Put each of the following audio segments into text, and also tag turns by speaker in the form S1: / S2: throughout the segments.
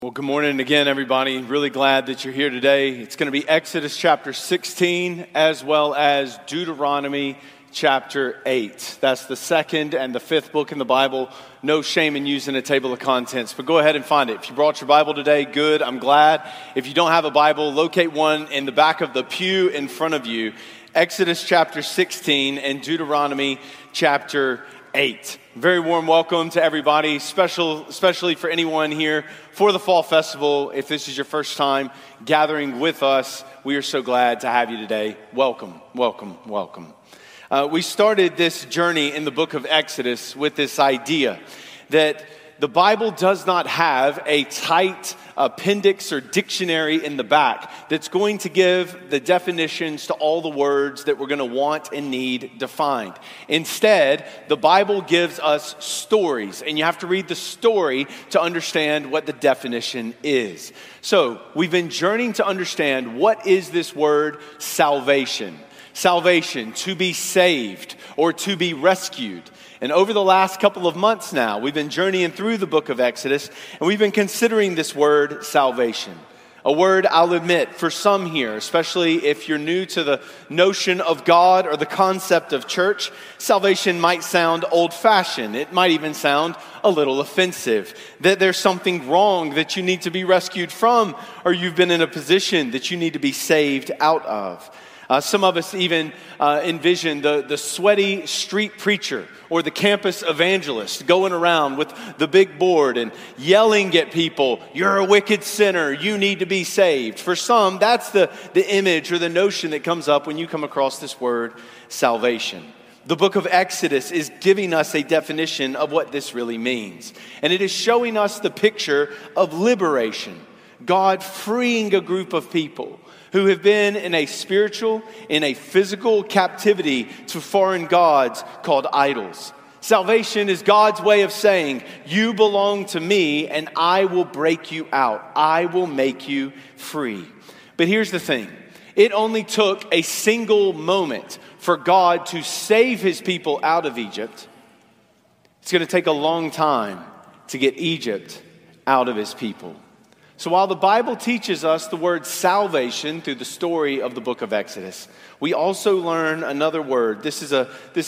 S1: Well, good morning again, everybody. Really glad that you're here today. It's going to be Exodus chapter 16 as well as Deuteronomy chapter 8. That's the second and the fifth book in the Bible. No shame in using a table of contents, but go ahead and find it. If you brought your Bible today, good. I'm glad. If you don't have a Bible, locate one in the back of the pew in front of you. Exodus chapter 16 and Deuteronomy chapter 8. Very warm welcome to everybody, especially for anyone here for the Fall Festival. If this is your first time gathering with us, we are so glad to have you today. Welcome, welcome, welcome. We started this journey in the book of Exodus with this idea that the Bible does not have a tight appendix or dictionary in the back that's going to give the definitions to all the words that we're going to want and need defined. Instead, the Bible gives us stories, and you have to read the story to understand what the definition is. So, we've been journeying to understand what is this word salvation. Salvation, to be saved or to be rescued. And over the last couple of months now, we've been journeying through the book of Exodus, and we've been considering this word salvation. A word, I'll admit, for some here, especially if you're new to the notion of God or the concept of church, salvation might sound old-fashioned. It might even sound a little offensive, that there's something wrong that you need to be rescued from, or you've been in a position that you need to be saved out of. Some of us even envision the sweaty street preacher or the campus evangelist going around with the big board and yelling at people, "You're a wicked sinner, you need to be saved." For some, that's the image or the notion that comes up when you come across this word salvation. The book of Exodus is giving us a definition of what this really means. And it is showing us the picture of liberation. God freeing a group of people who have been in a spiritual, in a physical captivity to foreign gods called idols. Salvation is God's way of saying, you belong to me and I will break you out. I will make you free. But here's the thing. It only took a single moment for God to save his people out of Egypt. It's going to take a long time to get Egypt out of his people. So while the Bible teaches us the word salvation through the story of the book of Exodus, we also learn another word. This is a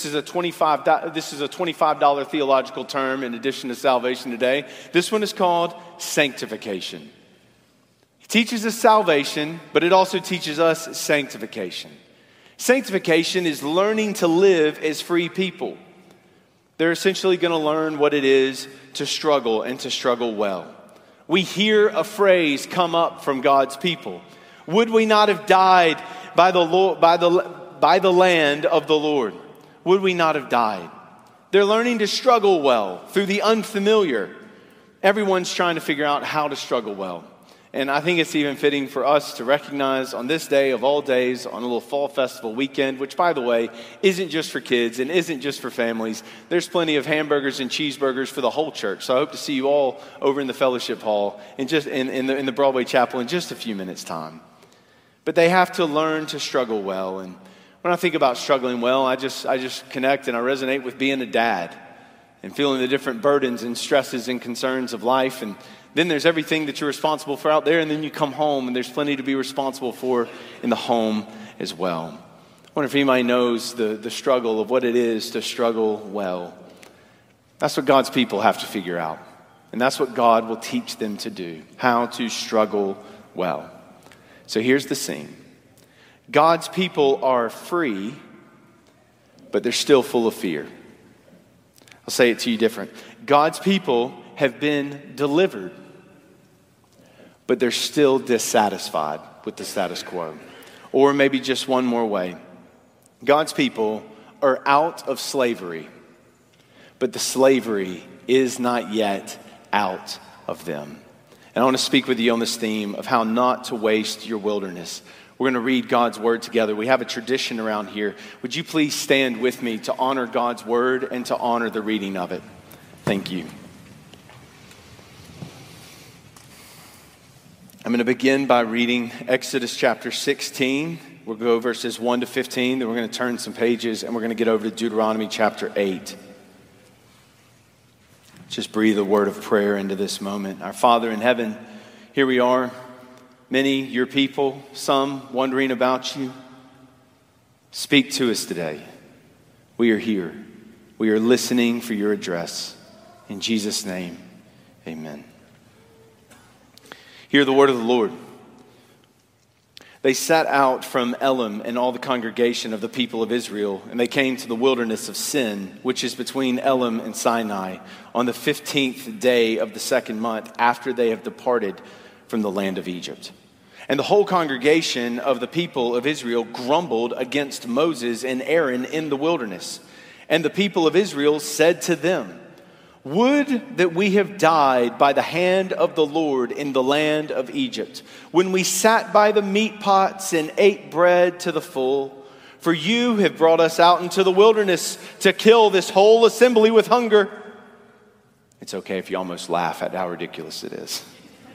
S1: $25 theological term in addition to salvation today. This one is called sanctification. It teaches us salvation, but it also teaches us sanctification. Sanctification is learning to live as free people. They're essentially going to learn what it is to struggle and to struggle well. We hear a phrase come up from God's people. Would we not have died by the land of the Lord? Would we not have died? They're learning to struggle well through the unfamiliar. Everyone's trying to figure out how to struggle well. And I think it's even fitting for us to recognize on this day of all days, on a little fall festival weekend, which, by the way, isn't just for kids and isn't just for families. There's plenty of hamburgers and cheeseburgers for the whole church. So I hope to see you all over in the fellowship hall and just in the Broadway Chapel in just a few minutes' time. But they have to learn to struggle well. And when I think about struggling well, I just connect and I resonate with being a dad and feeling the different burdens and stresses and concerns of life. And then there's everything that you're responsible for out there, and then you come home, and there's plenty to be responsible for in the home as well. I wonder if anybody knows the struggle of what it is to struggle well. That's what God's people have to figure out, and that's what God will teach them to do, how to struggle well. So here's the scene. God's people are free, but they're still full of fear. I'll say it to you different. God's people have been delivered, but they're still dissatisfied with the status quo. Or maybe just one more way. God's people are out of slavery, but the slavery is not yet out of them. And I want to speak with you on this theme of how not to waste your wilderness. We're going to read God's word together. We have a tradition around here. Would you please stand with me to honor God's word and to honor the reading of it? Thank you. I'm going to begin by reading Exodus chapter 16. We'll go verses 1 to 15. Then we're going to turn some pages and we're going to get over to Deuteronomy chapter 8. Just breathe a word of prayer into this moment. Our Father in heaven, Here we are, many your people, some wondering about you. Speak to us today. We are here. We are listening for your address. In Jesus' name, amen. Hear the word of the Lord. They set out from Elim and all the congregation of the people of Israel, and they came to the wilderness of Sin, which is between Elim and Sinai, on the 15th day of the second month after they have departed from the land of Egypt. And the whole congregation of the people of Israel grumbled against Moses and Aaron in the wilderness. And the people of Israel said to them, "Would that we have died by the hand of the Lord in the land of Egypt, when we sat by the meat pots and ate bread to the full. For you have brought us out into the wilderness to kill this whole assembly with hunger." It's okay if you almost laugh at how ridiculous it is.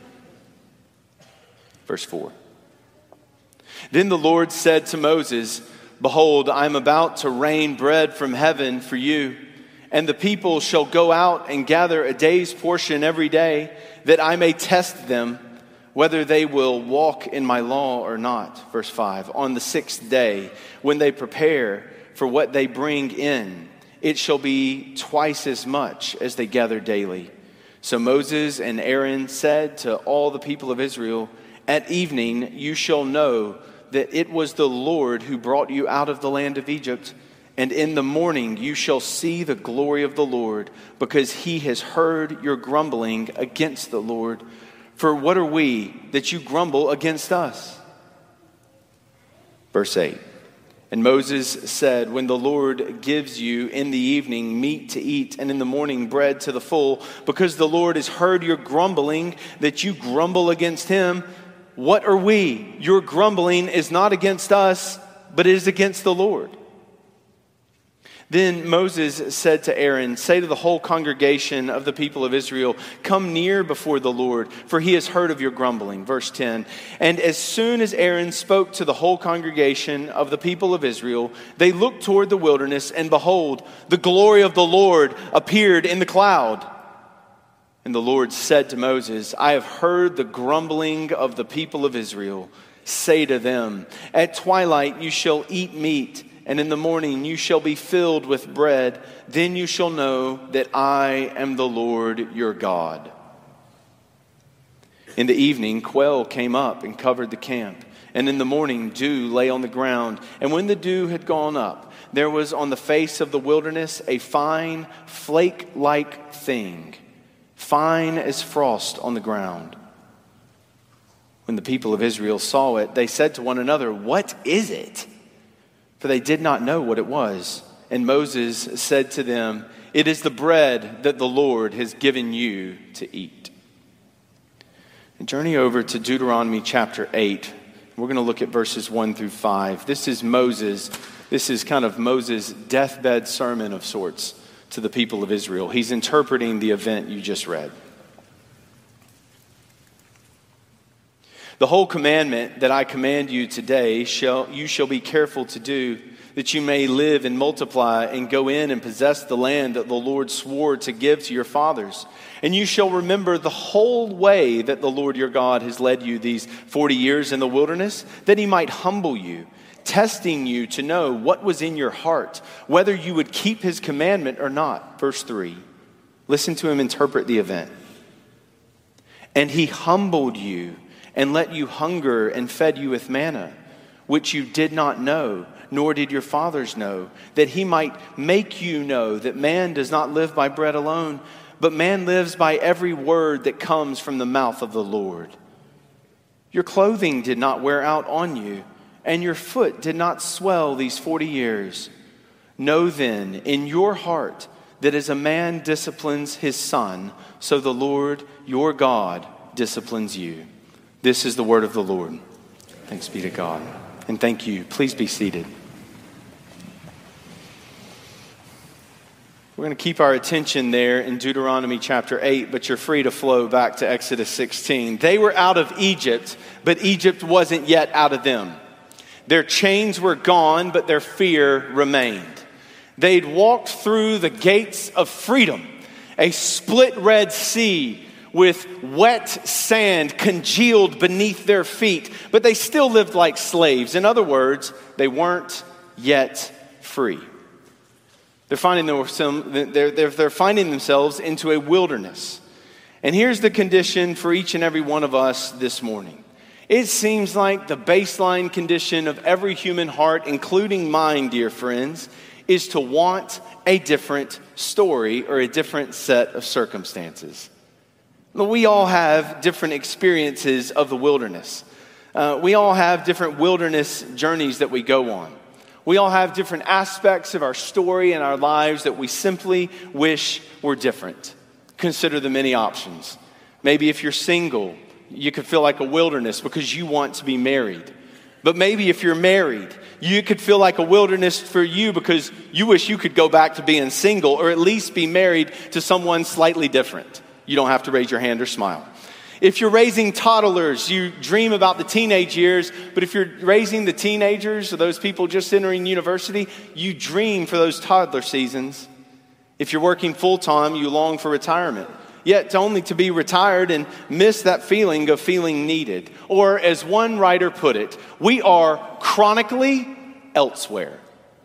S1: Verse 4. Then the Lord said to Moses, "Behold, I am about to rain bread from heaven for you. And the people shall go out and gather a day's portion every day, that I may test them, whether they will walk in my law or not." Verse 5. On the 6th day, when they prepare for what they bring in, it shall be twice as much as they gather daily. So Moses and Aaron said to all the people of Israel, "At evening you shall know that it was the Lord who brought you out of the land of Egypt. And in the morning you shall see the glory of the Lord, because he has heard your grumbling against the Lord. For what are we that you grumble against us?" Verse 8. And Moses said, "When the Lord gives you in the evening meat to eat, and in the morning bread to the full, because the Lord has heard your grumbling, that you grumble against him, what are we? Your grumbling is not against us, but it is against the Lord." Then Moses said to Aaron, "Say to the whole congregation of the people of Israel, come near before the Lord, for he has heard of your grumbling." Verse 10. And as soon as Aaron spoke to the whole congregation of the people of Israel, they looked toward the wilderness, and behold, the glory of the Lord appeared in the cloud. And the Lord said to Moses, "I have heard the grumbling of the people of Israel. Say to them, at twilight you shall eat meat, and in the morning you shall be filled with bread. Then you shall know that I am the Lord your God." In the evening, quail came up and covered the camp. And in the morning, dew lay on the ground. And when the dew had gone up, there was on the face of the wilderness a fine, flake-like thing, fine as frost on the ground. When the people of Israel saw it, they said to one another, "What is it?" For they did not know what it was. And Moses said to them, "It is the bread that the Lord has given you to eat." And journey over to Deuteronomy chapter 8. We're going to look at verses 1 through 5. This is kind of Moses' deathbed sermon of sorts to the people of Israel. He's interpreting the event you just read. "The whole commandment that I command you today you shall be careful to do, that you may live and multiply and go in and possess the land that the Lord swore to give to your fathers. And you shall remember the whole way that the Lord your God has led you these 40 years in the wilderness, that he might humble you, testing you to know what was in your heart, whether you would keep his commandment or not." Verse 3. Listen to him interpret the event. "And he humbled you and let you hunger and fed you with manna, which you did not know, nor did your fathers know, that he might make you know that man does not live by bread alone, but man lives by every word that comes from the mouth of the Lord. Your clothing did not wear out on you, and your foot did not swell these 40 years. Know then in your heart that as a man disciplines his son, so the Lord your God disciplines you." This is the word of the Lord. Thanks be to God. And thank you. Please be seated. We're going to keep our attention there in Deuteronomy chapter 8, but you're free to flow back to Exodus 16. They were out of Egypt, but Egypt wasn't yet out of them. Their chains were gone, but their fear remained. They'd walked through the gates of freedom, a split Red Sea with wet sand congealed beneath their feet, but they still lived like slaves. In other words, they weren't yet free. They're finding themselves into a wilderness. And here's the condition for each and every one of us this morning. It seems like the baseline condition of every human heart, including mine, dear friends, is to want a different story or a different set of circumstances. We all have different experiences of the wilderness. We all have different wilderness journeys that we go on. We all have different aspects of our story and our lives that we simply wish were different. Consider the many options. Maybe if you're single, you could feel like a wilderness because you want to be married. But maybe if you're married, you could feel like a wilderness for you because you wish you could go back to being single or at least be married to someone slightly different. You don't have to raise your hand or smile. If you're raising toddlers, you dream about the teenage years, but if you're raising the teenagers or those people just entering university, you dream for those toddler seasons. If you're working full-time, you long for retirement, yet only to be retired and miss that feeling of feeling needed. Or as one writer put it, we are chronically elsewhere.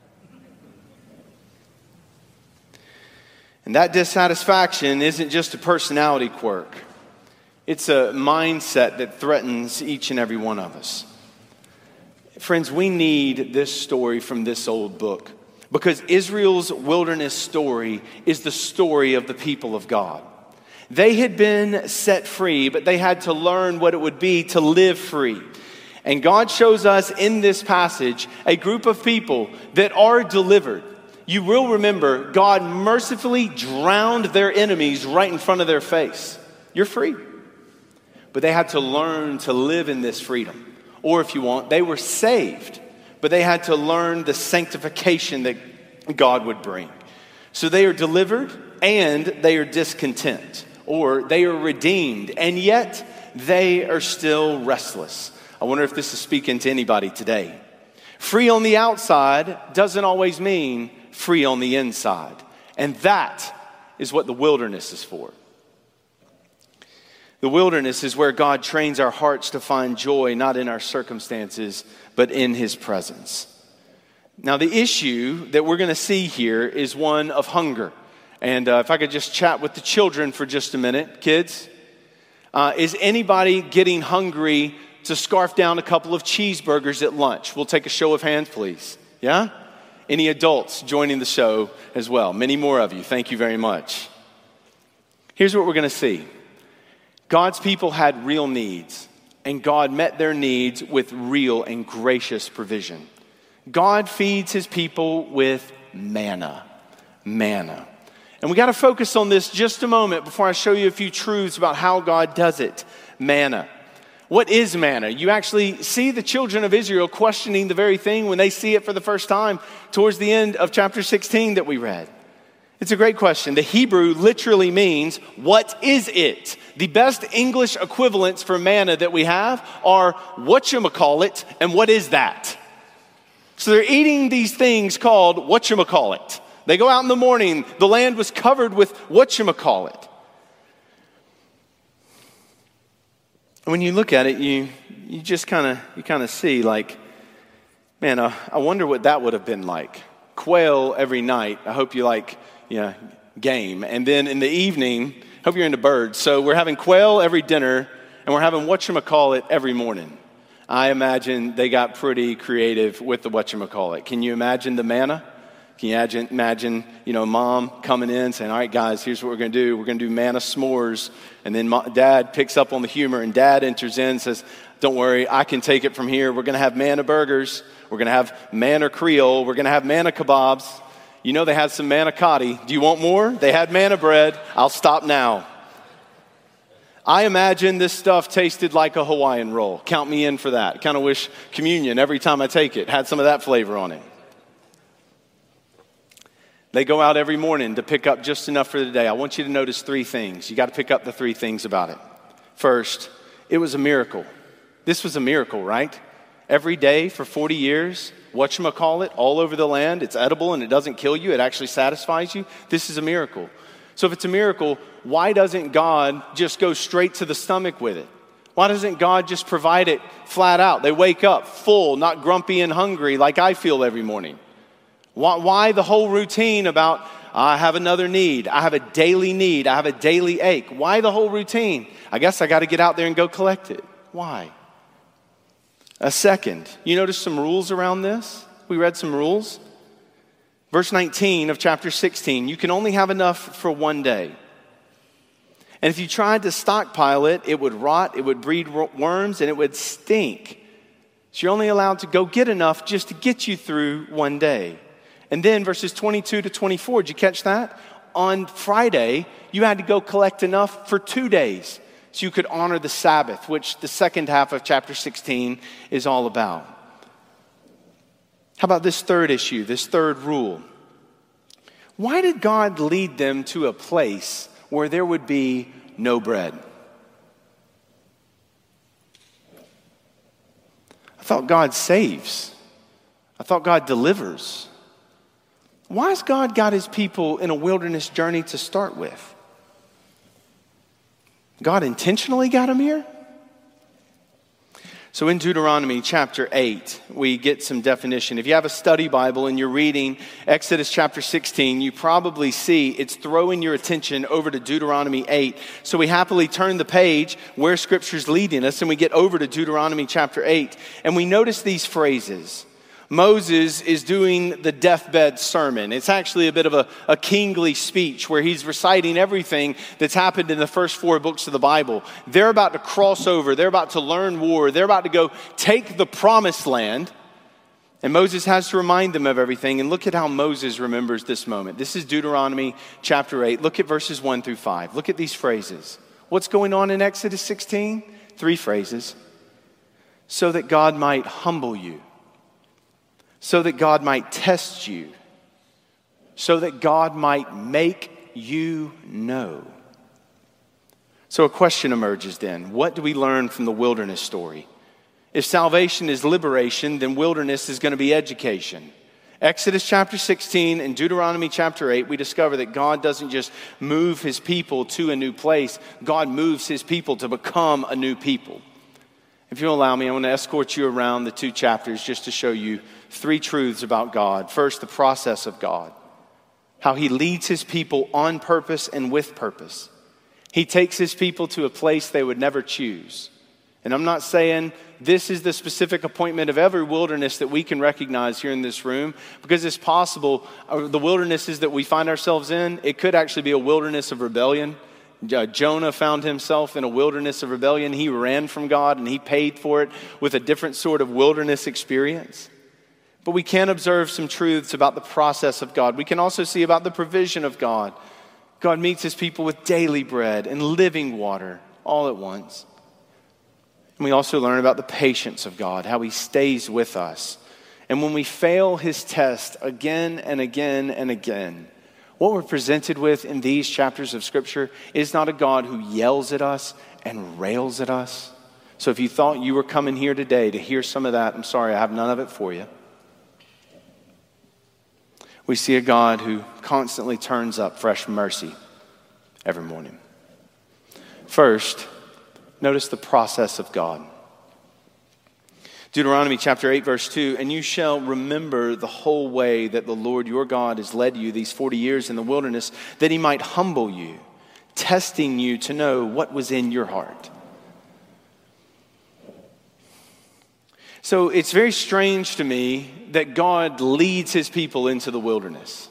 S1: And that dissatisfaction isn't just a personality quirk. It's a mindset that threatens each and every one of us. Friends, we need this story from this old book because Israel's wilderness story is the story of the people of God. They had been set free, but they had to learn what it would be to live free. And God shows us in this passage a group of people that are delivered. You will remember God mercifully drowned their enemies right in front of their face. You're free. But they had to learn to live in this freedom. Or if you want, they were saved, but they had to learn the sanctification that God would bring. So they are delivered and they are discontent, or they are redeemed, and yet they are still restless. I wonder if this is speaking to anybody today. Free on the outside doesn't always mean free on the inside. And that is what the wilderness is for. The wilderness is where God trains our hearts to find joy, not in our circumstances, but in His presence. Now, the issue that we're going to see here is one of hunger. And if I could just chat with the children for just a minute. Kids, is anybody getting hungry to scarf down a couple of cheeseburgers at lunch? We'll take a show of hands, please. Yeah? Any adults joining the show as well? Many more of you. Thank you very much. Here's what we're going to see. God's people had real needs, and God met their needs with real and gracious provision. God feeds His people with manna. Manna. And we got to focus on this just a moment before I show you a few truths about how God does it. Manna. What is manna? You actually see the children of Israel questioning the very thing when they see it for the first time towards the end of chapter 16 that we read. It's a great question. The Hebrew literally means, what is it? The best English equivalents for manna that we have are whatchamacallit and what is that? So they're eating these things called whatchamacallit. They go out in the morning, the land was covered with whatchamacallit. When you look at it, you just kind of see like, man, I wonder what that would have been like. Quail every night. I hope you like game. And then in the evening, hope you're into birds. So we're having quail every dinner, and we're having whatchamacallit every morning. I imagine they got pretty creative with the whatchamacallit. Can you imagine the manna? Can you imagine, mom coming in saying, all right, guys, here's what we're going to do. We're going to do manna s'mores. And then dad picks up on the humor, and dad enters in and says, don't worry, I can take it from here. We're going to have manna burgers. We're going to have manna Creole. We're going to have manna kebabs. They had some manicotti. Do you want more? They had manna bread. I'll stop now. I imagine this stuff tasted like a Hawaiian roll. Count me in for that. Kind of wish communion, every time I take it, had some of that flavor on it. They go out every morning to pick up just enough for the day. I want you to notice three things. You got to pick up the three things about it. First, it was a miracle. This was a miracle, right? Every day for 40 years, whatchamacallit, all over the land. It's edible and it doesn't kill you. It actually satisfies you. This is a miracle. So if it's a miracle, why doesn't God just go straight to the stomach with it? Why doesn't God just provide it flat out? They wake up full, not grumpy and hungry like I feel every morning. Why the whole routine about, I have another need, I have a daily need, I have a daily ache? Why the whole routine? I guess I got to get out there and go collect it. Why? A second, you notice some rules around this? We read some rules. Verse 19 of chapter 16, you can only have enough for one day. And if you tried to stockpile it, it would rot, it would breed worms, and it would stink. So you're only allowed to go get enough just to get you through one day. And then verses 22 to 24, did you catch that? On Friday, you had to go collect enough for 2 days so you could honor the Sabbath, which the second half of chapter 16 is all about. How about this third issue, this third rule? Why did God lead them to a place where there would be no bread? I thought God saves. I thought God delivers. Why has God got his people in a wilderness journey to start with? God intentionally got them here? So in Deuteronomy chapter 8, we get some definition. If you have a study Bible and you're reading Exodus chapter 16, you probably see it's throwing your attention over to Deuteronomy 8. So we happily turn the page where Scripture's leading us and we get over to Deuteronomy chapter 8. And we notice these phrases. Moses is doing the deathbed sermon. It's actually a bit of a kingly speech where he's reciting everything that's happened in the first 4 books of the Bible. They're about to cross over. They're about to learn war. They're about to go take the promised land. And Moses has to remind them of everything. And look at how Moses remembers this moment. This is Deuteronomy chapter 8. Look at verses 1 through 5. Look at these phrases. What's going on in Exodus 16? 3 phrases. So that God might humble you. So that God might test you. So that God might make you know. So a question emerges then. What do we learn from the wilderness story? If salvation is liberation, then wilderness is going to be education. Exodus chapter 16 and Deuteronomy chapter 8, we discover that God doesn't just move his people to a new place. God moves his people to become a new people. If you'll allow me, I want to escort you around the 2 chapters just to show you 3 truths about God. First, the process of God. How he leads his people on purpose and with purpose. He takes his people to a place they would never choose. And I'm not saying this is the specific appointment of every wilderness that we can recognize here in this room, because it's possible the wildernesses that we find ourselves in, it could actually be a wilderness of rebellion. Jonah found himself in a wilderness of rebellion. He ran from God and he paid for it with a different sort of wilderness experience. But we can observe some truths about the process of God. We can also see about the provision of God. God meets his people with daily bread and living water all at once. And we also learn about the patience of God, how he stays with us. And when we fail his test again and again and again, what we're presented with in these chapters of Scripture is not a God who yells at us and rails at us. So if you thought you were coming here today to hear some of that, I'm sorry, I have none of it for you. We see a God who constantly turns up fresh mercy every morning. First, notice the process of God. Deuteronomy chapter 8, verse 2, and you shall remember the whole way that the Lord your God has led you these 40 years in the wilderness, that he might humble you, testing you to know what was in your heart. So it's very strange to me that God leads his people into the wilderness.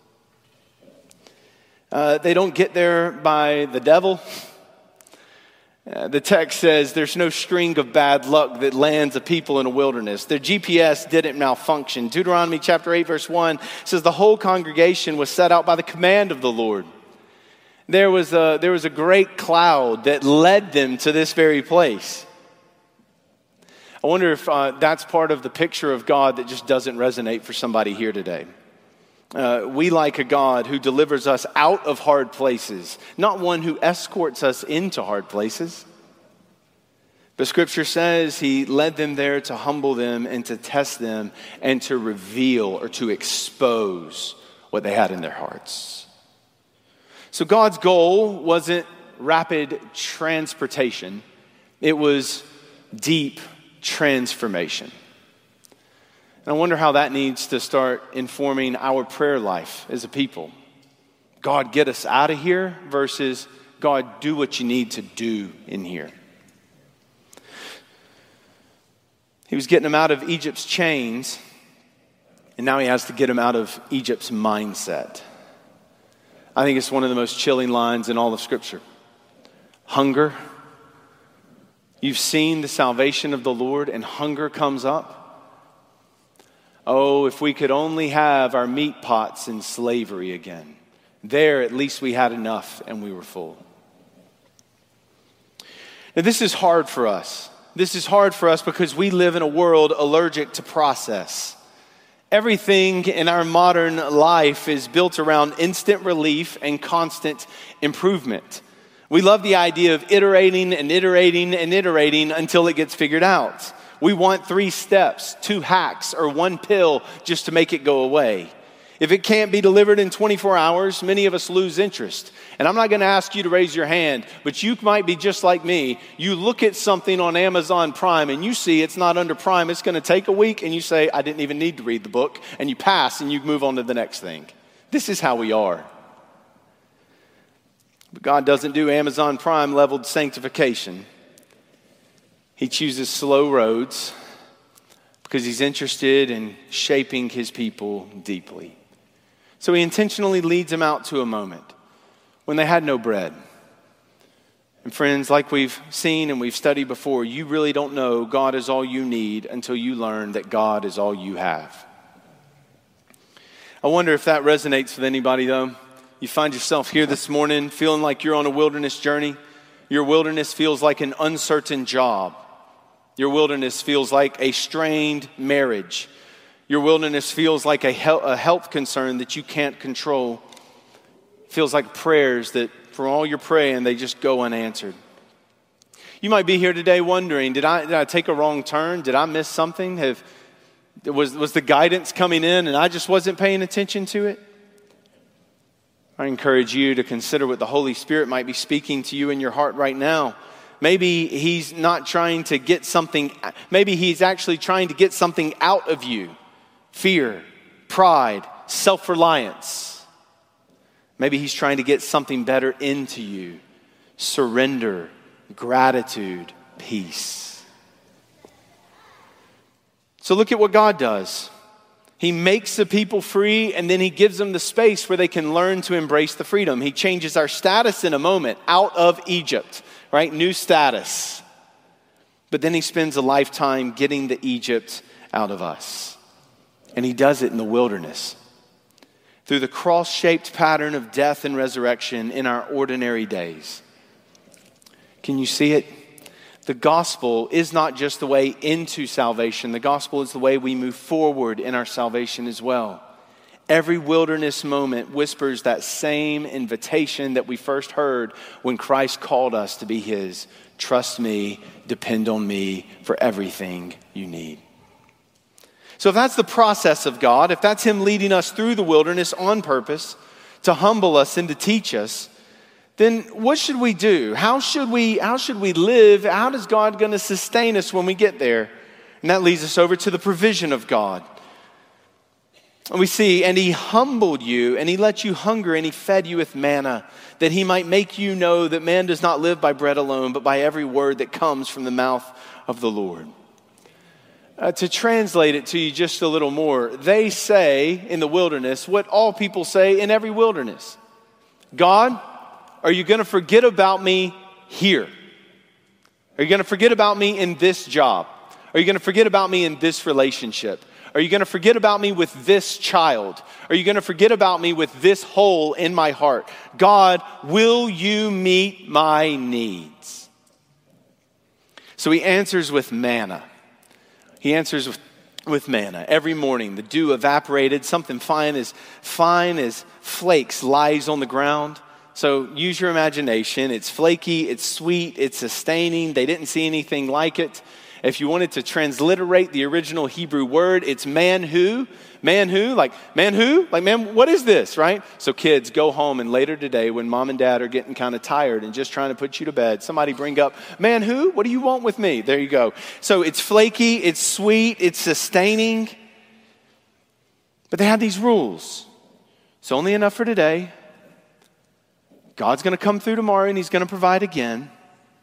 S1: They don't get there by the devil. The text says there's no string of bad luck that lands a people in a wilderness. Their GPS didn't malfunction. Deuteronomy chapter 8 verse 1 says the whole congregation was set out by the command of the Lord. There was a great cloud that led them to this very place. I wonder if that's part of the picture of God that just doesn't resonate for somebody here today. We like a God who delivers us out of hard places, not one who escorts us into hard places. But Scripture says he led them there to humble them and to test them and to reveal or to expose what they had in their hearts. So God's goal wasn't rapid transportation. It was deep transformation. And I wonder how that needs to start informing our prayer life as a people. God, get us out of here versus God, do what you need to do in here. He was getting them out of Egypt's chains, and now he has to get them out of Egypt's mindset. I think it's one of the most chilling lines in all of Scripture. Hunger. You've seen the salvation of the Lord, and hunger comes up. Oh, if we could only have our meat pots in slavery again. There, at least we had enough and we were full. Now, this is hard for us. This is hard for us because we live in a world allergic to process. Everything in our modern life is built around instant relief and constant improvement. We love the idea of iterating and iterating and iterating until it gets figured out. We want 3 steps, 2 hacks, or 1 pill just to make it go away. If it can't be delivered in 24 hours, many of us lose interest. And I'm not going to ask you to raise your hand, but you might be just like me. You look at something on Amazon Prime and you see it's not under Prime. It's going to take a week and you say, I didn't even need to read the book. And you pass and you move on to the next thing. This is how we are. But God doesn't do Amazon Prime leveled sanctification. He chooses slow roads because he's interested in shaping his people deeply. So he intentionally leads them out to a moment when they had no bread. And friends, like we've seen and we've studied before, you really don't know God is all you need until you learn that God is all you have. I wonder if that resonates with anybody though. You find yourself here this morning feeling like you're on a wilderness journey. Your wilderness feels like an uncertain job. Your wilderness feels like a strained marriage. Your wilderness feels like a health concern that you can't control. It feels like prayers that for all you're praying, they just go unanswered. You might be here today wondering, did I take a wrong turn? Did I miss something? Was the guidance coming in and I just wasn't paying attention to it? I encourage you to consider what the Holy Spirit might be speaking to you in your heart right now. Maybe he's not trying to get something, maybe he's actually trying to get something out of you. Fear, pride, self-reliance. Maybe he's trying to get something better into you. Surrender, gratitude, peace. So look at what God does. He makes the people free and then he gives them the space where they can learn to embrace the freedom. He changes our status in a moment out of Egypt, right? New status. But then he spends a lifetime getting the Egypt out of us. And he does it in the wilderness. Through the cross-shaped pattern of death and resurrection in our ordinary days. Can you see it? The gospel is not just the way into salvation. The gospel is the way we move forward in our salvation as well. Every wilderness moment whispers that same invitation that we first heard when Christ called us to be his. Trust me, depend on me for everything you need. So if that's the process of God, if that's him leading us through the wilderness on purpose to humble us and to teach us, then what should we do? How should we live? How is God going to sustain us when we get there? And that leads us over to the provision of God. And we see, and he humbled you, and he let you hunger, and he fed you with manna, that he might make you know that man does not live by bread alone, but by every word that comes from the mouth of the Lord. To translate it to you just a little more, they say in the wilderness what all people say in every wilderness. God, are you going to forget about me here? Are you going to forget about me in this job? Are you going to forget about me in this relationship? Are you going to forget about me with this child? Are you going to forget about me with this hole in my heart? God, will you meet my needs? So he answers with manna. He answers with manna. Every morning, the dew evaporated. Something fine as flakes lies on the ground. So use your imagination. It's flaky, it's sweet, it's sustaining. They didn't see anything like it. If you wanted to transliterate the original Hebrew word, it's man who? Man who? Like, man who? Like, man, what is this, right? So kids, go home and later today when mom and dad are getting kind of tired and just trying to put you to bed, somebody bring up, man who? What do you want with me? There you go. So it's flaky, it's sweet, it's sustaining. But they have these rules. It's only enough for today. God's going to come through tomorrow and he's going to provide again.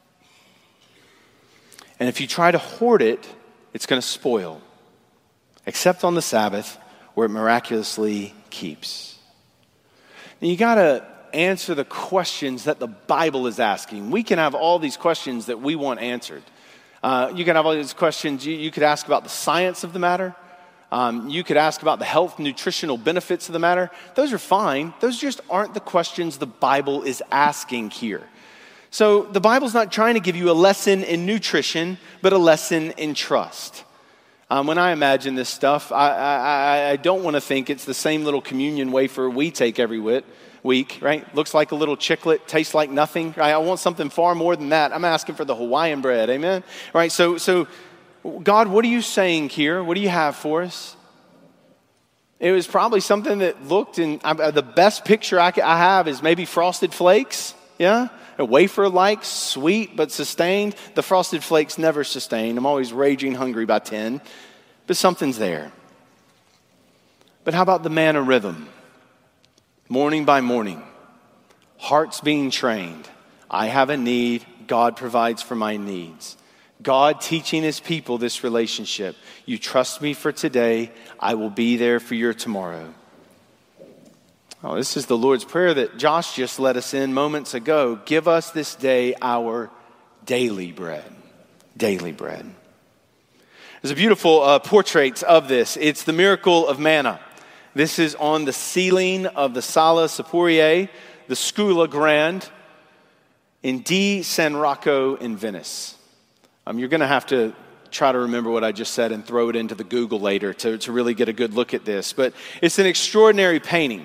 S1: And if you try to hoard it, it's going to spoil. Except on the Sabbath, where it miraculously keeps. And you got to answer the questions that the Bible is asking. We can have all these questions that we want answered. You can have all these questions. You could ask about the science of the matter. You could ask about the health, nutritional benefits of the matter. Those are fine. Those just aren't the questions the Bible is asking here. So the Bible's not trying to give you a lesson in nutrition, but a lesson in trust. When I imagine this stuff, I don't want to think it's the same little communion wafer we take every week, right? Looks like a little chiclet, tastes like nothing, right? I want something far more than that. I'm asking for the Hawaiian bread, amen? All right, so God, what are you saying here? What do you have for us? It was probably something that looked, and the best picture I have is maybe Frosted Flakes, yeah? A wafer-like, sweet but sustained. The Frosted Flakes never sustained. I'm always raging hungry by 10. But something's there. But how about the manna rhythm? Morning by morning. Hearts being trained. I have a need. God provides for my needs. God teaching his people this relationship. You trust me for today. I will be there for your tomorrow. Oh, this is the Lord's Prayer that Josh just led us in moments ago. Give us this day our daily bread. Daily bread. There's a beautiful portrait of this. It's the miracle of manna. This is on the ceiling of the Sala Saporier, the Scuola Grande, in di San Rocco in Venice. You're going to have to try to remember what I just said and throw it into the Google later to really get a good look at this. But it's an extraordinary painting.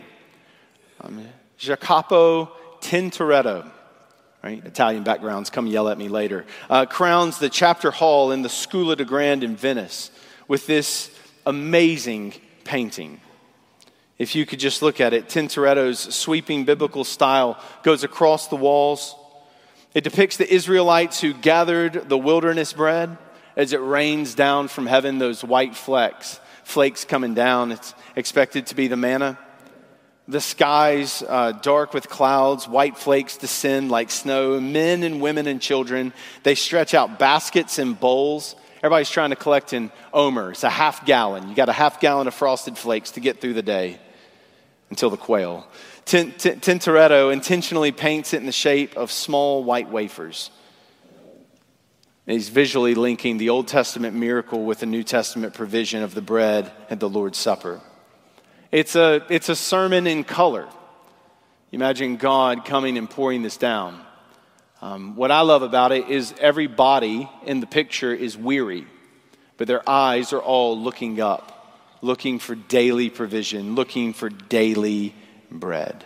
S1: Jacopo Tintoretto, right? Italian backgrounds, come yell at me later. Crowns the chapter hall in the Scuola di Grande in Venice with this amazing painting. If you could just look at it, Tintoretto's sweeping biblical style goes across the walls. It depicts the Israelites who gathered the wilderness bread as it rains down from heaven, those white flakes coming down. It's expected to be the manna. The skies dark with clouds, white flakes descend like snow. Men and women and children, they stretch out baskets and bowls. Everybody's trying to collect an omer. It's a half gallon. You got a half gallon of Frosted Flakes to get through the day until the quail. Tintoretto intentionally paints it in the shape of small white wafers. He's visually linking the Old Testament miracle with the New Testament provision of the bread at the Lord's Supper. It's a sermon in color. Imagine God coming and pouring this down. What I love about it is every body in the picture is weary, but their eyes are all looking up, looking for daily provision, looking for daily bread.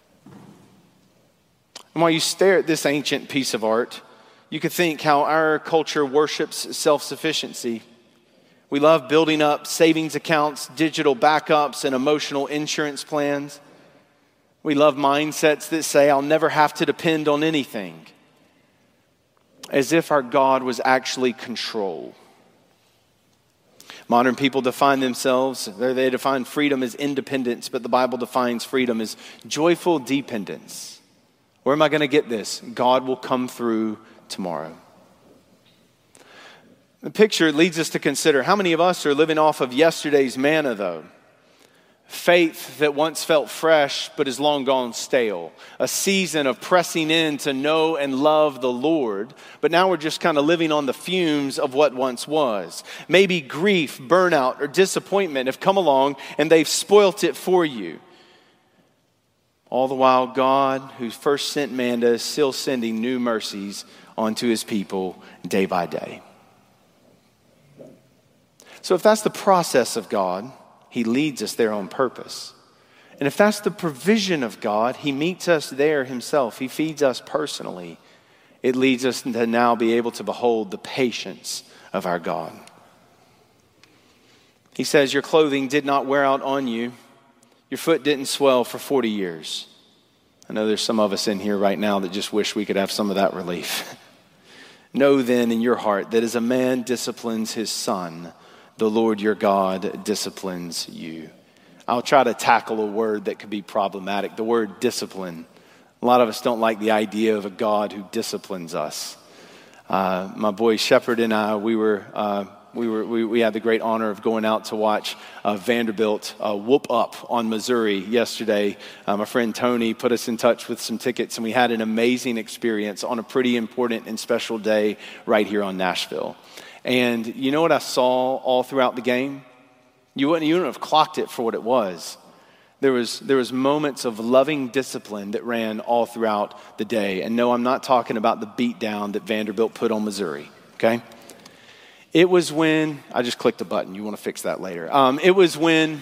S1: And while you stare at this ancient piece of art, you could think how our culture worships self-sufficiency. We love building up savings accounts, digital backups, and emotional insurance plans. We love mindsets that say, I'll never have to depend on anything. As if our God was actually control. Modern people define themselves, they define freedom as independence, but the Bible defines freedom as joyful dependence. Where am I going to get this? God will come through tomorrow. The picture leads us to consider how many of us are living off of yesterday's manna, though. Faith that once felt fresh but is long gone stale. A season of pressing in to know and love the Lord, but now we're just kind of living on the fumes of what once was. Maybe grief, burnout, or disappointment have come along and they've spoilt it for you. All the while, God, who first sent manna, is still sending new mercies onto his people day by day. So if that's the process of God, he leads us there on purpose. And if that's the provision of God, he meets us there himself. He feeds us personally. It leads us to now be able to behold the patience of our God. He says, your clothing did not wear out on you. Your foot didn't swell for 40 years. I know there's some of us in here right now that just wish we could have some of that relief. Know then in your heart that as a man disciplines his son, the Lord your God disciplines you. I'll try to tackle a word that could be problematic, the word discipline. A lot of us don't like the idea of a God who disciplines us. My boy Shepard and I, we had the great honor of going out to watch Vanderbilt whoop up on Missouri yesterday. My friend Tony put us in touch with some tickets, and we had an amazing experience on a pretty important and special day right here on Nashville. And you know what I saw all throughout the game? You wouldn't have clocked it for what it was. There was moments of loving discipline that ran all throughout the day. And no, I'm not talking about the beat down that Vanderbilt put on Missouri, okay? It was when, I just clicked a button, you want to fix that later. It was when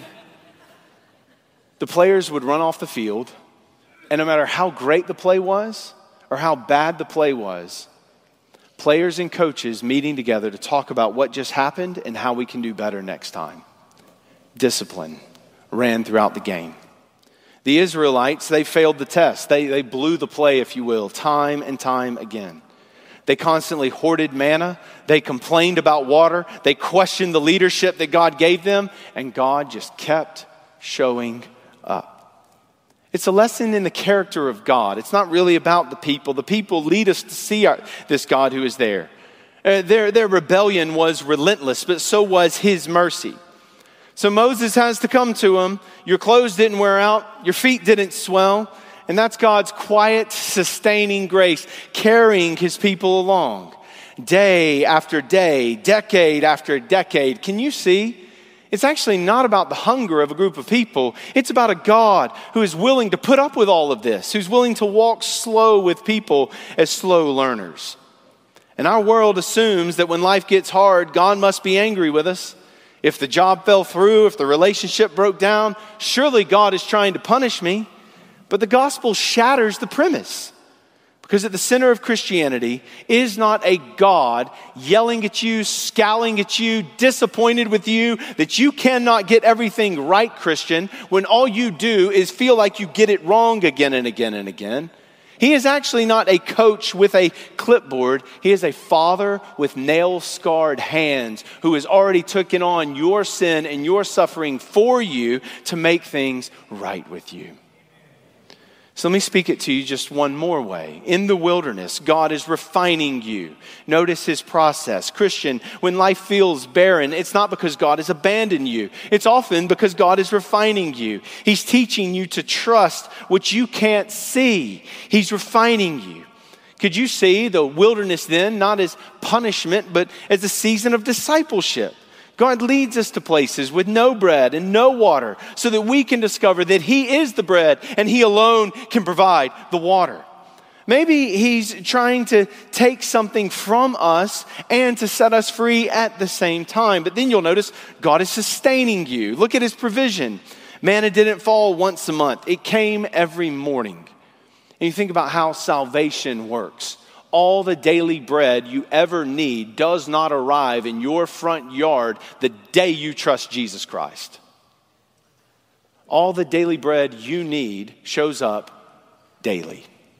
S1: the players would run off the field, and no matter how great the play was or how bad the play was, players and coaches meeting together to talk about what just happened and how we can do better next time. Discipline ran throughout the game. The Israelites, they failed the test. They blew the play, if you will, time and time again. They constantly hoarded manna. They complained about water. They questioned the leadership that God gave them. And God just kept showing up. It's a lesson in the character of God. It's not really about the people. The people lead us to see this God who is there. Their rebellion was relentless, but so was his mercy. So Moses has to come to him. Your clothes didn't wear out. Your feet didn't swell. And that's God's quiet, sustaining grace, carrying his people along. Day after day, decade after decade. Can you see? It's actually not about the hunger of a group of people. It's about a God who is willing to put up with all of this, who's willing to walk slow with people as slow learners. And our world assumes that when life gets hard, God must be angry with us. If the job fell through, if the relationship broke down, surely God is trying to punish me. But the gospel shatters the premise. Because at the center of Christianity is not a God yelling at you, scowling at you, disappointed with you, that you cannot get everything right, Christian, when all you do is feel like you get it wrong again and again and again. He is actually not a coach with a clipboard. He is a father with nail-scarred hands who has already taken on your sin and your suffering for you to make things right with you. So let me speak it to you just one more way. In the wilderness, God is refining you. Notice his process. Christian, when life feels barren, it's not because God has abandoned you. It's often because God is refining you. He's teaching you to trust what you can't see. He's refining you. Could you see the wilderness then, not as punishment, but as a season of discipleship? God leads us to places with no bread and no water so that we can discover that he is the bread and he alone can provide the water. Maybe he's trying to take something from us and to set us free at the same time. But then you'll notice God is sustaining you. Look at his provision. Manna didn't fall once a month. It came every morning. And you think about how salvation works. All the daily bread you ever need does not arrive in your front yard the day you trust Jesus Christ. All the daily bread you need shows up daily.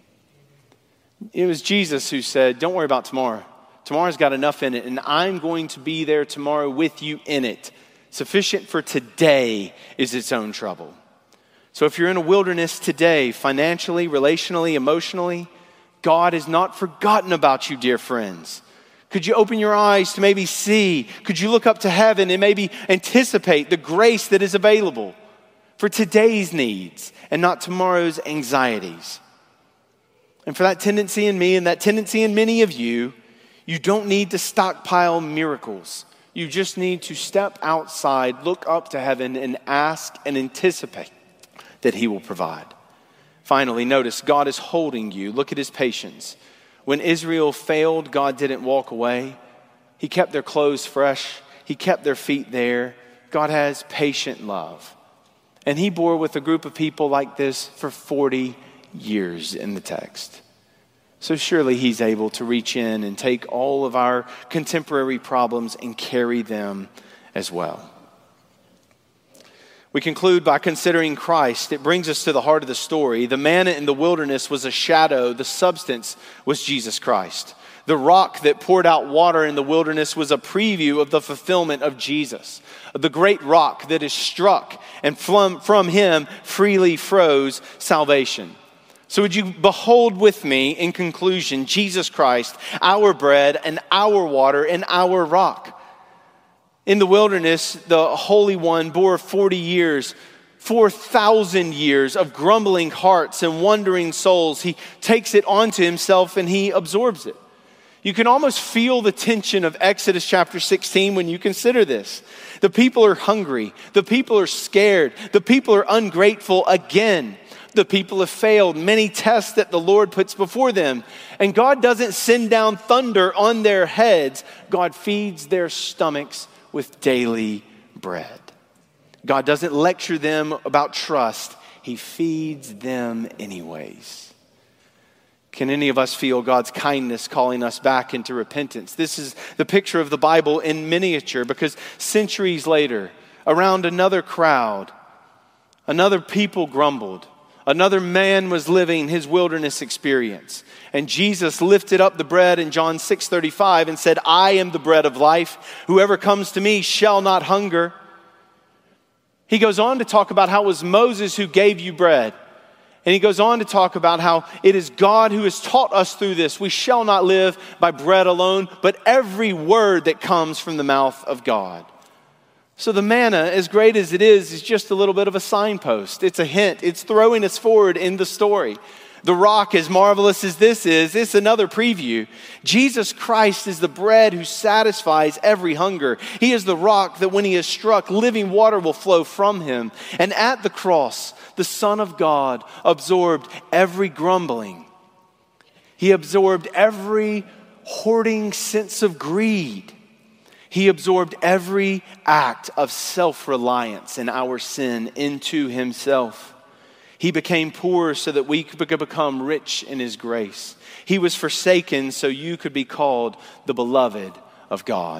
S1: It was Jesus who said, don't worry about tomorrow. Tomorrow's got enough in it, and I'm going to be there tomorrow with you in it. Sufficient for today is its own trouble. So if you're in a wilderness today, financially, relationally, emotionally, God has not forgotten about you, dear friends. Could you open your eyes to maybe see? Could you look up to heaven and maybe anticipate the grace that is available for today's needs and not tomorrow's anxieties? And for that tendency in me and that tendency in many of you, you don't need to stockpile miracles. You just need to step outside, look up to heaven, and ask and anticipate that he will provide. Finally, notice God is holding you. Look at his patience. When Israel failed, God didn't walk away. He kept their clothes fresh. He kept their feet there. God has patient love. And he bore with a group of people like this for 40 years in the text. So surely he's able to reach in and take all of our contemporary problems and carry them as well. We conclude by considering Christ. It brings us to the heart of the story. The manna in the wilderness was a shadow. The substance was Jesus Christ. The rock that poured out water in the wilderness was a preview of the fulfillment of Jesus. The great rock that is struck, and from him freely flows salvation. So would you behold with me, in conclusion, Jesus Christ, our bread and our water and our rock. In the wilderness, the Holy One bore 40 years, 4,000 years of grumbling hearts and wandering souls. He takes it onto himself and he absorbs it. You can almost feel the tension of Exodus chapter 16 when you consider this. The people are hungry. The people are scared. The people are ungrateful again. The people have failed many tests that the Lord puts before them. And God doesn't send down thunder on their heads. God feeds their stomachs with daily bread. God doesn't lecture them about trust. He feeds them anyways. Can any of us feel God's kindness calling us back into repentance? This is the picture of the Bible in miniature, because centuries later, around another crowd, another people grumbled. Another man was living his wilderness experience. And Jesus lifted up the bread in John 6:35 and said, I am the bread of life. Whoever comes to me shall not hunger. He goes on to talk about how it was Moses who gave you bread. And he goes on to talk about how it is God who has taught us through this. We shall not live by bread alone, but every word that comes from the mouth of God. So the manna, as great as it is just a little bit of a signpost. It's a hint. It's throwing us forward in the story. The rock, as marvelous as this is, it's another preview. Jesus Christ is the bread who satisfies every hunger. He is the rock that when he is struck, living water will flow from him. And at the cross, the Son of God absorbed every grumbling. He absorbed every hoarding sense of greed. He absorbed every act of self-reliance in our sin into himself. He became poor so that we could become rich in his grace. He was forsaken so you could be called the beloved of God.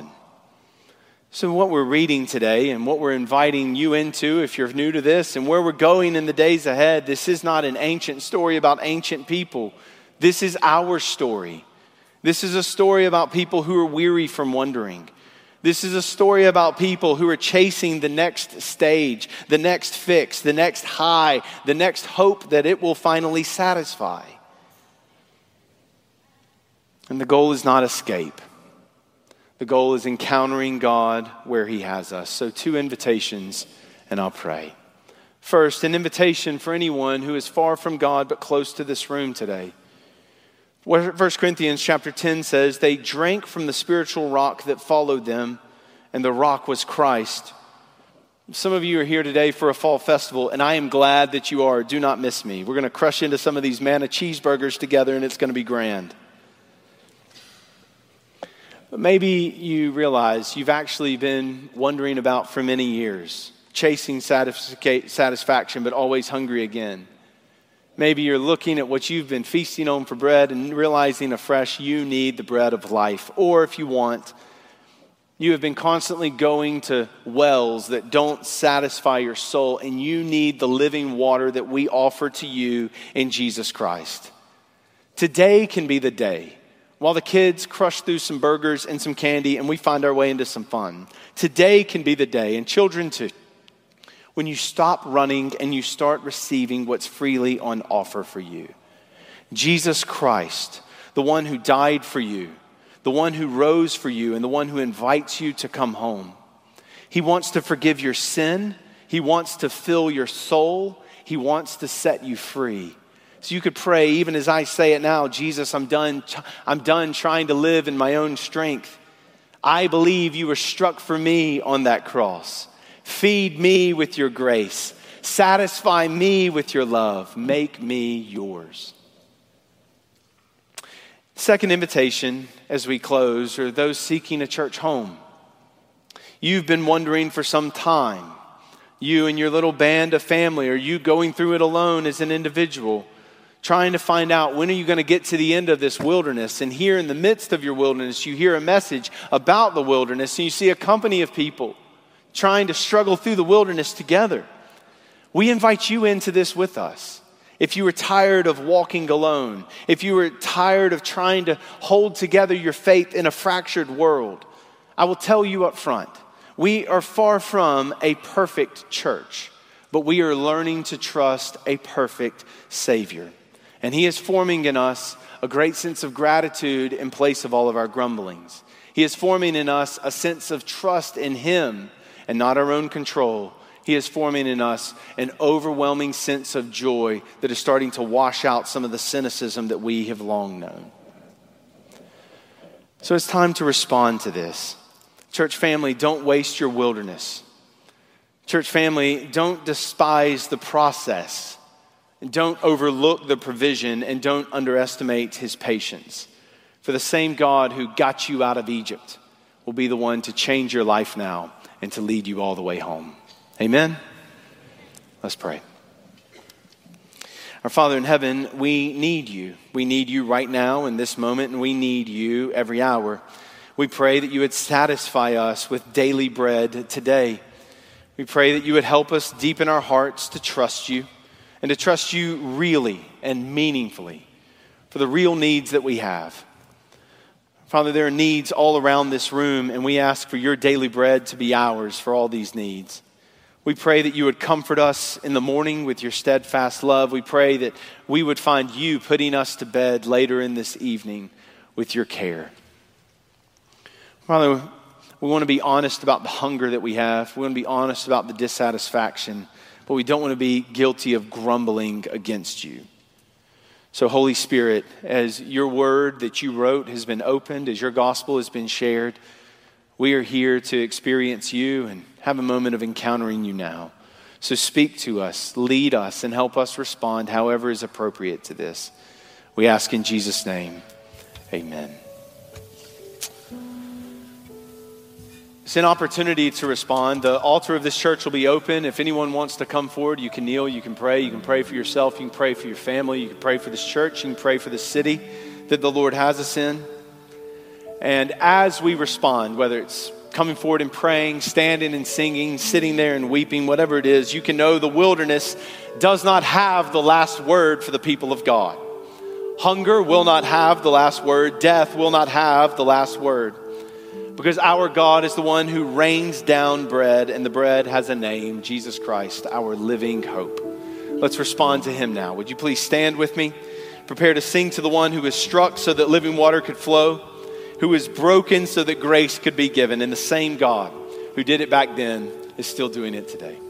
S1: So what we're reading today and what we're inviting you into, if you're new to this, and where we're going in the days ahead, this is not an ancient story about ancient people. This is our story. This is a story about people who are weary from wandering. This is a story about people who are chasing the next stage, the next fix, the next high, the next hope that it will finally satisfy. And the goal is not escape. The goal is encountering God where he has us. So 2 invitations, and I'll pray. First, an invitation for anyone who is far from God but close to this room today. 1 Corinthians chapter 10 says, they drank from the spiritual rock that followed them, and the rock was Christ. Some of you are here today for a fall festival, and I am glad that you are. Do not miss me. We're going to crush into some of these manna cheeseburgers together, and it's going to be grand. But maybe you realize you've actually been wondering about for many years, chasing satisfaction, but always hungry again. Maybe you're looking at what you've been feasting on for bread and realizing afresh you need the bread of life. Or if you want, you have been constantly going to wells that don't satisfy your soul, and you need the living water that we offer to you in Jesus Christ. Today can be the day. While the kids crush through some burgers and some candy and we find our way into some fun, today can be the day, and children too, when you stop running and you start receiving what's freely on offer for you. Jesus Christ, the one who died for you, the one who rose for you, and the one who invites you to come home. He wants to forgive your sin. He wants to fill your soul. He wants to set you free. So you could pray, even as I say it now, Jesus, I'm done trying to live in my own strength. I believe you were struck for me on that cross. Feed me with your grace. Satisfy me with your love. Make me yours. Second invitation as we close are those seeking a church home. You've been wondering for some time. You and your little band of family, are you going through it alone as an individual? trying to find out when are you going to get to the end of this wilderness. And here in the midst of your wilderness, you hear a message about the wilderness, and you see a company of people trying to struggle through the wilderness together. We invite you into this with us. If you were tired of walking alone, if you were tired of trying to hold together your faith in a fractured world, I will tell you up front, we are far from a perfect church, but we are learning to trust a perfect Savior. And He is forming in us a great sense of gratitude in place of all of our grumblings. He is forming in us a sense of trust in Him and not our own control. He is forming in us an overwhelming sense of joy that is starting to wash out some of the cynicism that we have long known. So it's time to respond to this. Church family, don't waste your wilderness. Church family, don't despise the process. Don't overlook the provision, and don't underestimate His patience. For the same God who got you out of Egypt will be the one to change your life now and to lead you all the way home. Amen? Let's pray. Our Father in heaven, we need you. We need you right now in this moment, and we need you every hour. We pray that you would satisfy us with daily bread today. We pray that you would help us deepen our hearts to trust you, and to trust you really and meaningfully for the real needs that we have. Father, there are needs all around this room, and we ask for your daily bread to be ours for all these needs. We pray that you would comfort us in the morning with your steadfast love. We pray that we would find you putting us to bed later in this evening with your care. Father, we want to be honest about the hunger that we have. We want to be honest about the dissatisfaction, but we don't want to be guilty of grumbling against you. So Holy Spirit, as your word that you wrote has been opened, as your gospel has been shared, we are here to experience you and have a moment of encountering you now. So speak to us, lead us, and help us respond however is appropriate to this. We ask in Jesus' name, amen. It's an opportunity to respond. The altar of this church will be open. If anyone wants to come forward, you can kneel, you can pray. You can pray for yourself, you can pray for your family, you can pray for this church, you can pray for the city that the Lord has us in. And as we respond, whether it's coming forward and praying, standing and singing, sitting there and weeping, whatever it is, you can know the wilderness does not have the last word for the people of God. Hunger will not have the last word. Death will not have the last word. Because our God is the one who rains down bread, and the bread has a name, Jesus Christ, our living hope. Let's respond to him now. Would you please stand with me? Prepare to sing to the one who is struck so that living water could flow, who is broken so that grace could be given. And the same God who did it back then is still doing it today.